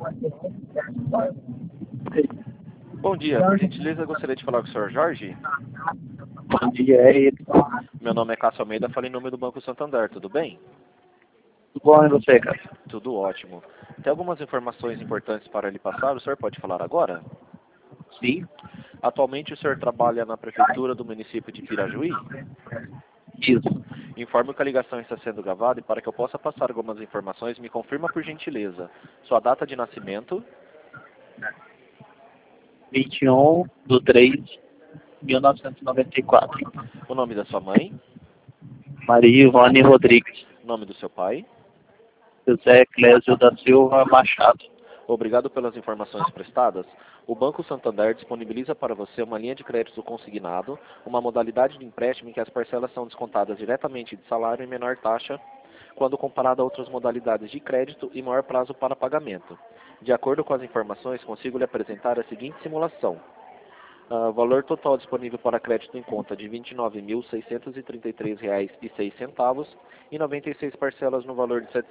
Bom dia, por gentileza, gostaria de falar com o senhor Jorge. Bom dia, é ele. Meu nome é Cássio Almeida, falo em nome do Banco Santander, tudo bem? Tudo bom, e você, cara? Tudo ótimo. Tem algumas informações importantes para lhe passar, o senhor pode falar agora? Sim, Atualmente o senhor trabalha na prefeitura do município de Pirajuí? isso. Informo que a ligação está sendo gravada e para que eu possa passar algumas informações, me confirma por gentileza sua data de nascimento, 21/3/1994. o nome da sua mãe, Maria Ivone Rodrigues. o nome do seu pai. José Clésio da Silva Machado. Obrigado pelas informações prestadas. O Banco Santander disponibiliza para você uma linha de crédito consignado, uma modalidade de empréstimo em que as parcelas são descontadas diretamente de salário em menor taxa, quando comparado a outras modalidades de crédito e maior prazo para pagamento. De acordo com as informações, consigo lhe apresentar a seguinte simulação. Valor total disponível para crédito em conta de R$ 29.633,06 e 96 parcelas no valor de R$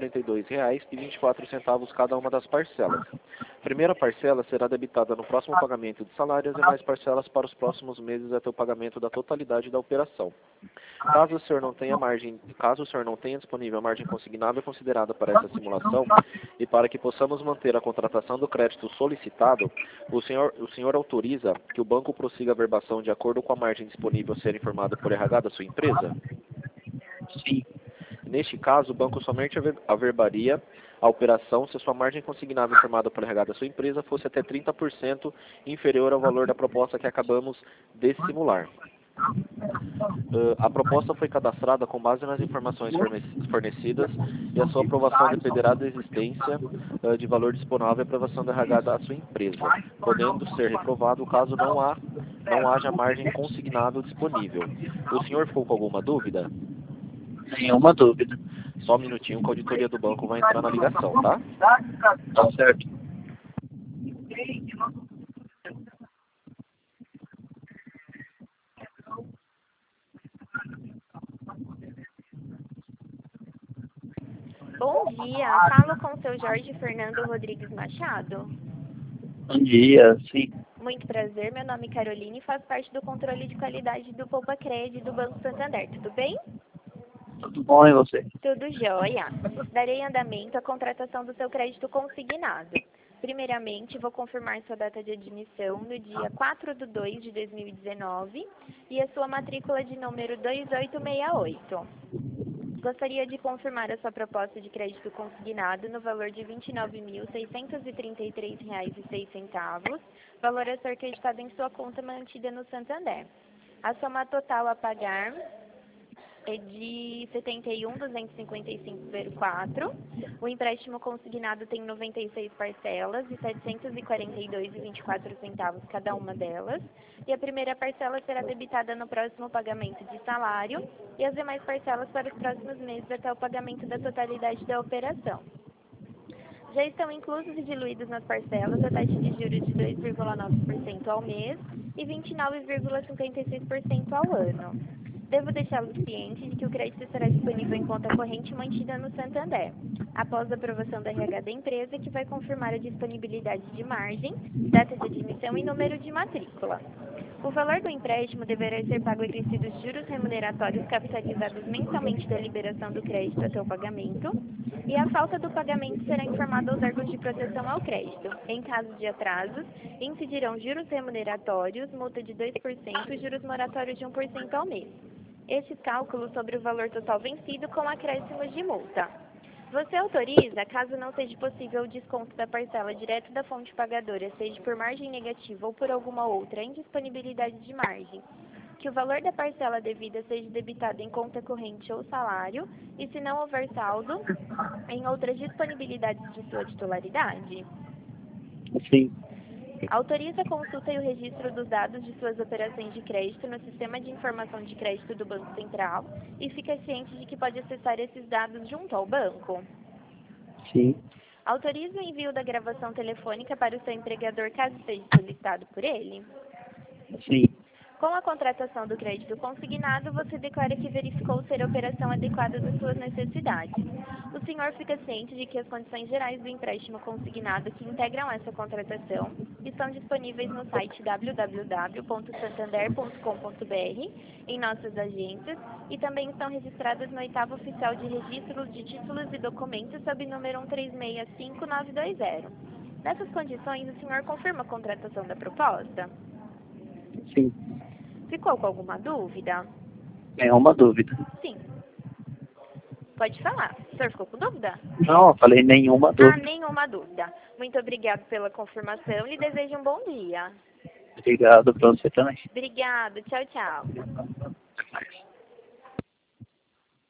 742,24 cada uma das parcelas. Primeira parcela será debitada no próximo pagamento de salários e mais parcelas para os próximos meses até o pagamento da totalidade da operação. Caso o senhor não tenha disponível a margem consignável considerada para essa simulação e para que possamos manter a contratação do crédito solicitado, o senhor autoriza que o banco prossiga a verbação de acordo com a margem disponível a ser informada por RH da sua empresa? Sim, Neste caso, o banco somente averbaria a operação se a sua margem consignável informada por RH da sua empresa fosse até 30% inferior ao valor da proposta que acabamos de simular. A proposta foi cadastrada com base nas informações fornecidas e a sua aprovação dependerá da existência de valor disponível e aprovação da RH da sua empresa, podendo ser reprovado caso não haja margem consignável disponível. O senhor ficou com alguma dúvida? nenhuma dúvida. Só um minutinho que a auditoria do banco vai entrar na ligação, tá? Tá certo. Bom dia, falo com o seu Jorge Fernando Rodrigues Machado. Bom dia, sim. Muito prazer, meu nome é Caroline e faço parte do controle de qualidade do Poupa Cred do Banco Santander, tudo bem? Tudo bom, e você? Tudo jóia. Darei andamento à contratação do seu crédito consignado. Primeiramente, vou confirmar sua data de admissão no dia 4/2/2019 e a sua matrícula de número 2868. Gostaria de confirmar a sua proposta de crédito consignado no valor de R$ 29.633,06, valor a ser acreditado em sua conta mantida no Santander. A soma total a pagar é de R$ 71.255,04. O empréstimo consignado tem 96 parcelas de R$ 742,24 cada uma delas. E a primeira parcela será debitada no próximo pagamento de salário e as demais parcelas para os próximos meses até o pagamento da totalidade da operação. Já estão inclusos e diluídos nas parcelas a taxa de juros de 2,9% ao mês e 29,56% ao ano. Devo deixá-los cientes de que o crédito estará disponível em conta corrente mantida no Santander, após a aprovação da RH da empresa, que vai confirmar a disponibilidade de margem, data de admissão e número de matrícula. O valor do empréstimo deverá ser pago acrescidos juros remuneratórios capitalizados mensalmente da liberação do crédito até o pagamento, e a falta do pagamento será informada aos órgãos de proteção ao crédito. Em caso de atrasos, incidirão juros remuneratórios, multa de 2% e juros moratórios de 1% ao mês. Estes cálculos sobre o valor total vencido com acréscimos de multa. Você autoriza, caso não seja possível o desconto da parcela direto da fonte pagadora, seja por margem negativa ou por alguma outra indisponibilidade de margem, que o valor da parcela devida seja debitado em conta corrente ou salário, e se não houver saldo, em outras disponibilidades de sua titularidade? Sim, Autoriza a consulta e o registro dos dados de suas operações de crédito no Sistema de Informação de Crédito do Banco Central e fica ciente de que pode acessar esses dados junto ao banco? sim, Autoriza o envio da gravação telefônica para o seu empregador caso seja solicitado por ele? sim. Com a contratação do crédito consignado, você declara que verificou ser a operação adequada das suas necessidades. O senhor fica ciente de que as condições gerais do empréstimo consignado que integram essa contratação estão disponíveis no site www.santander.com.br, em nossas agências, e também estão registradas no 8º Oficial de Registros de Títulos e Documentos sob número 1365920. Nessas condições, o senhor confirma a contratação da proposta? Sim, Ficou com alguma dúvida? nenhuma dúvida. Sim. Pode falar. O senhor ficou com dúvida? Não, eu falei nenhuma dúvida. Nenhuma dúvida. Muito obrigado pela confirmação. Lhe desejo um bom dia. Obrigado para você também. Obrigado. Tchau, tchau. Até mais.